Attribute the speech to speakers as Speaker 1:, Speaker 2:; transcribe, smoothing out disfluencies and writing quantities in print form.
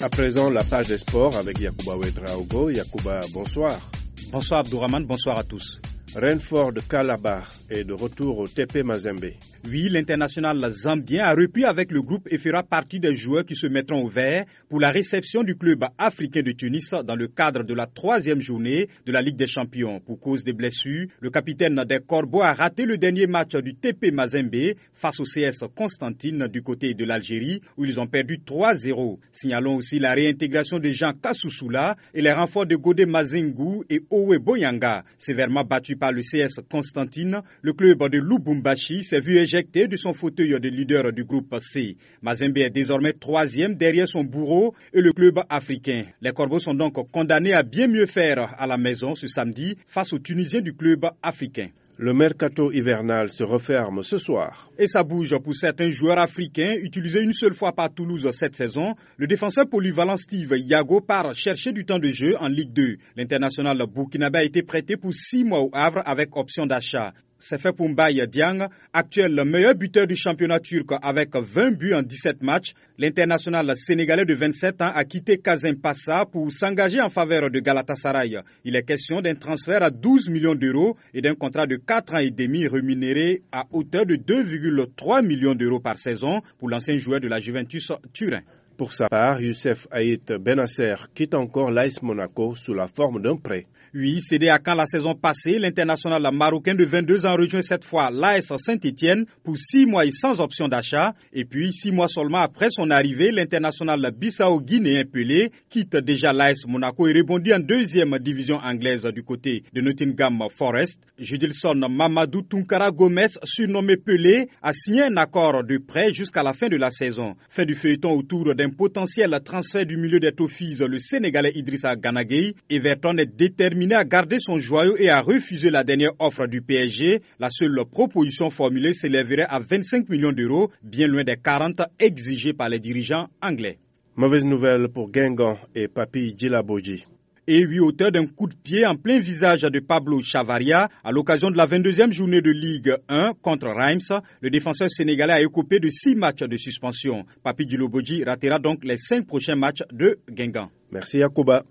Speaker 1: À présent, la page des sports avec Yacouba Ouedraogo. Yacouba, bonsoir.
Speaker 2: Bonsoir Abdourahmane, bonsoir à tous.
Speaker 1: Renfort de Calabar est de retour au TP Mazembe.
Speaker 2: Oui, l'international zambien a repris avec le groupe et fera partie des joueurs qui se mettront au vert pour la réception du club africain de Tunis dans le cadre de la 3e journée de la Ligue des Champions. Pour cause des blessures, le capitaine des Corbeaux a raté le dernier match du TP Mazembe face au CS Constantine du côté de l'Algérie où ils ont perdu 3-0. Signalons aussi la réintégration de Jean Kassoussoula et les renforts de Godé Mazengu et Owe Boyanga. Sévèrement battu par le CS Constantine, le club de Lubumbashi s'est vu éjecté de son fauteuil de leader du groupe C. Mazembe est désormais 3e derrière son bourreau et le club africain. Les Corbeaux sont donc condamnés à bien mieux faire à la maison ce samedi face aux Tunisiens du club africain.
Speaker 1: Le mercato hivernal se referme ce soir.
Speaker 2: Et ça bouge pour certains joueurs africains utilisés une seule fois par Toulouse cette saison. Le défenseur polyvalent Steve Yago part chercher du temps de jeu en Ligue 2. L'international burkinabé a été prêté pour 6 mois au Havre avec option d'achat. C'est fait pour Mbaye Diang, actuel meilleur buteur du championnat turc avec 20 buts en 17 matchs. L'international sénégalais de 27 ans a quitté Kazem Passa pour s'engager en faveur de Galatasaray. Il est question d'un transfert à 12 millions d'euros et d'un contrat de 4 ans et demi rémunéré à hauteur de 2,3 millions d'euros par saison pour l'ancien joueur de la Juventus Turin.
Speaker 1: Pour sa part, Youssef Haït Benasser quitte encore l'AS Monaco sous la forme d'un prêt.
Speaker 2: Oui, cédé à Caen la saison passée, l'international marocain de 22 ans rejoint cette fois l'AS Saint-Étienne pour 6 mois et sans option d'achat. Et puis, 6 mois seulement après son arrivée, l'international Bissau-Guinéen Pelé quitte déjà l'AS Monaco et rebondit en 2e division anglaise du côté de Nottingham Forest. Judilson Mamadou Tunkara Gomez, surnommé Pelé, a signé un accord de prêt jusqu'à la fin de la saison. Fin du feuilleton autour d'un potentiel transfert du milieu des Toffees, le Sénégalais Idrissa Gana Gueye. Everton est déterminé à garder son joyau et à refuser la dernière offre du PSG. La seule proposition formulée s'élèverait à 25 millions d'euros, bien loin des 40 exigés par les dirigeants anglais.
Speaker 1: Mauvaise nouvelle pour Guingamp et Papi Djilaboji.
Speaker 2: Et 8 auteurs d'un coup de pied en plein visage de Pablo Chavaria à l'occasion de la 22e journée de Ligue 1 contre Reims. Le défenseur sénégalais a écopé de 6 matchs de suspension. Papi Djilaboji ratera donc les 5 prochains matchs de Guingamp.
Speaker 1: Merci Yacouba.